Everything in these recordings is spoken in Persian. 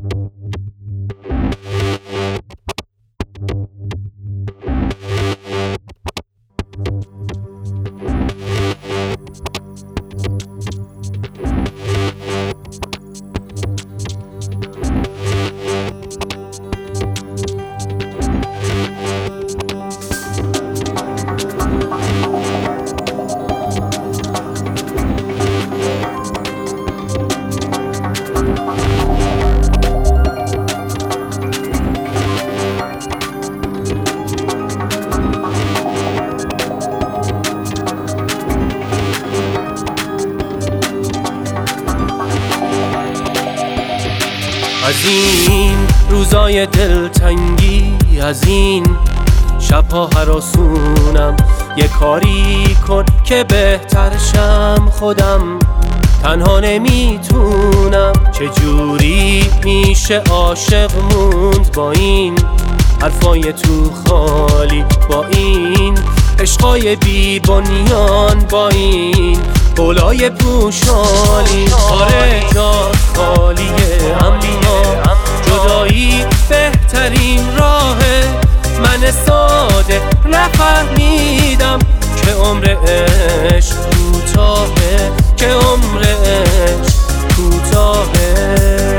از این روزای دلتنگی، از این شبها هراسونم، یه کاری کن که بهتر شم. خودم تنها نمیتونم. چجوری میشه عاشق موند با این حرفای تو خالی، با این عشقای بی بنیان، با این قولای پوشالی. آره جات خالیه اما جدایی بهترین راهه. من ساده نفهمیدم که عمر عشق کوتاهه، که عمر عشق کوتاهه.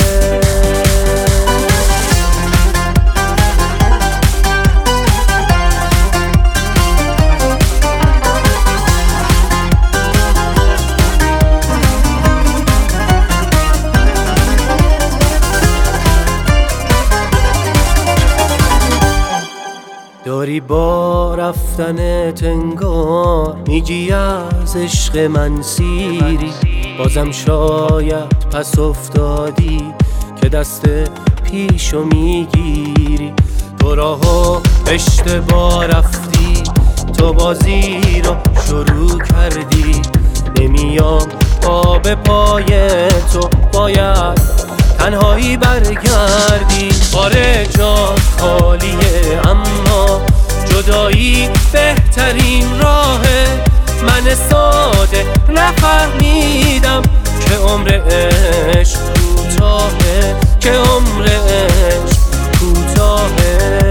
داری با رفتنت انگار میگی از عشق من سیری، بازم شاید پس افتادی که دست پیشو میگیری. تو راهو اشتباه رفتی، تو بازی رو شروع کردی. نمیام پا پای تو، باید تنهایی برگردی. آره جات خالیه اما جدایی بهترین راهه. من ساده نفهمیدم که عمر عشق کوتاهه، که عمر عشق کوتاهه.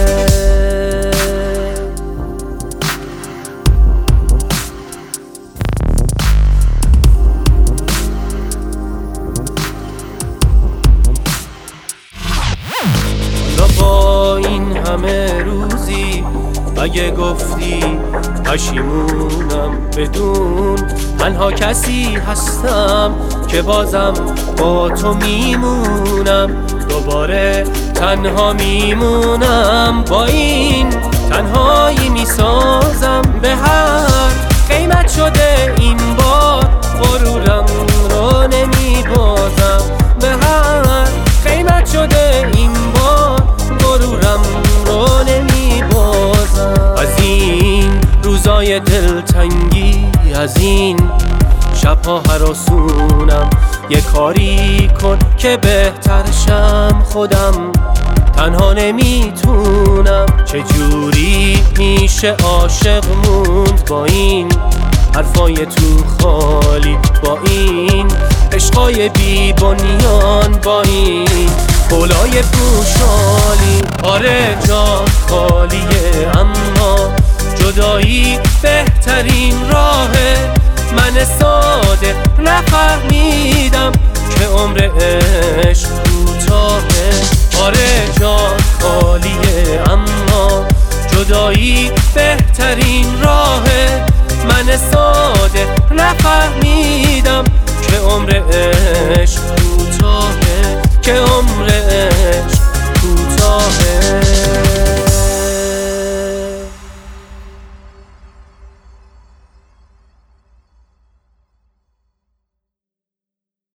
با این همه روزی اگه گفتی پشیمونم، بدون تنها کسی هستم که بازم با تو میمونم. دوباره تنها میمونم، با این تنهایی میسازم. به هر قیمت شده این بار غرورم رو نمیبازم. به هر قیمت شده این بار غرورم رو نمیبازم. از این روزای دلتنگی، از این شبها هراسونم، یه کاری کن که بهتر شم. خودم تنها نمیتونم. چجوری میشه عاشق موند با این حرفای تو خالی، با این عشقای بی بنیان، با این قولای پوشالی. آره جات خالیه اما جدایی بهترین راهه. من ساده نفهمیدم که عمر عشق کوتاهه. آره جات خالیه اما جدایی بهترین راهه. من ساده نفهمیدم که عمر عشق